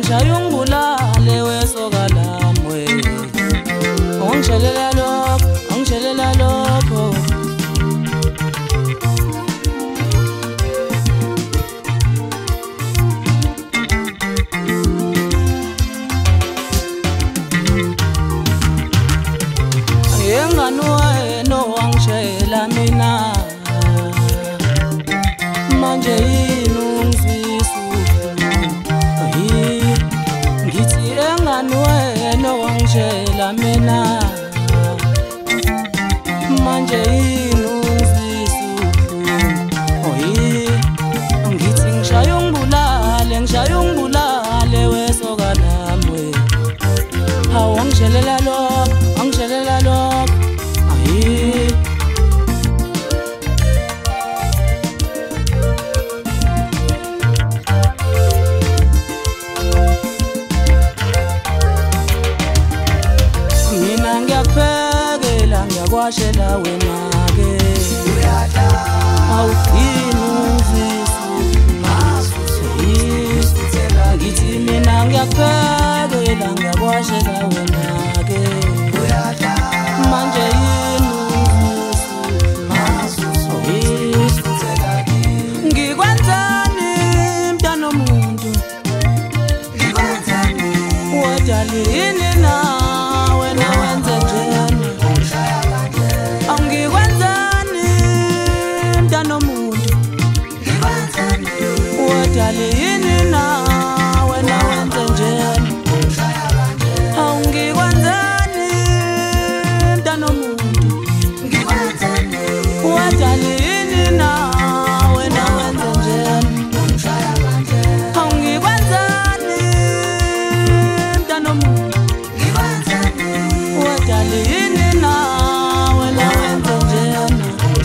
ngishaya ungibulale wesoka lamwe ungishelela lokho yengani wena wangishela mina manje yini ungizwisa ngithi engani wena wangishela mina manje yini ungizwisa ngithi ngishaya ungibulale wesoka lamwe wangishelela lokho mina ngiyakuphekela ngiyakwashela wena-ke awudini ungizwisa ngithi mina ngiyakuphekela ngiyakwashela wena-ke manje yini ungizwisa ngikwenzani mntwana womuntu wadala yini na wena wenze njani angikwenzani mntwana womuntu wadala yini na wena wenze njani angikwenzani mntwana womuntu wadala yini na wena wenze njani angikwenzani mntwana womuntu wadala yini na wena wenze njani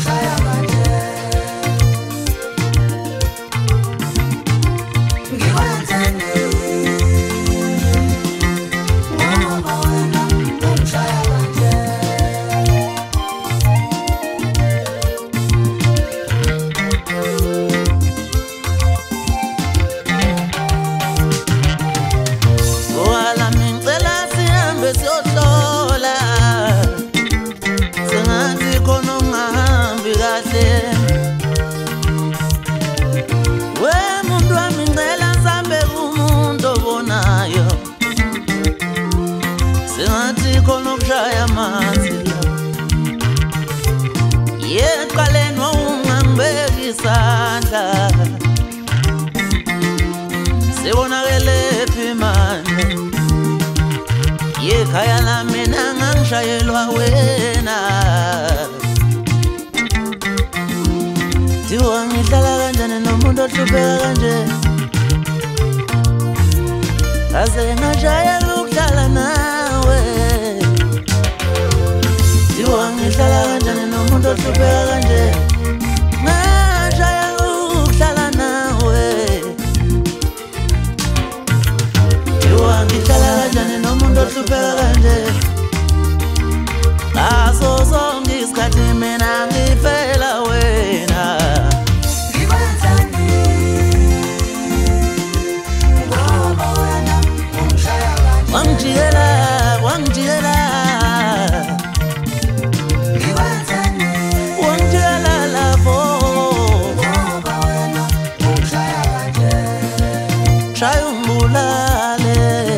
yeqaleni ungangibekisandla sibonakele phi manje yekhaya lami nangangishayelwa wena thiwa ngihlala kanjani nomuntu ohlupheka kanje aze ngajayela ukuhlala nawe thiwa ngihlala kanjani nomuntu ohlupheka kanje ngajayela ukuhlala nawe thiwa ngihlala kanjani nomuntu ohlupheka kanje ngaso sonke isikhathi mina ngifela wena wangijikela lapho shaya ungibulale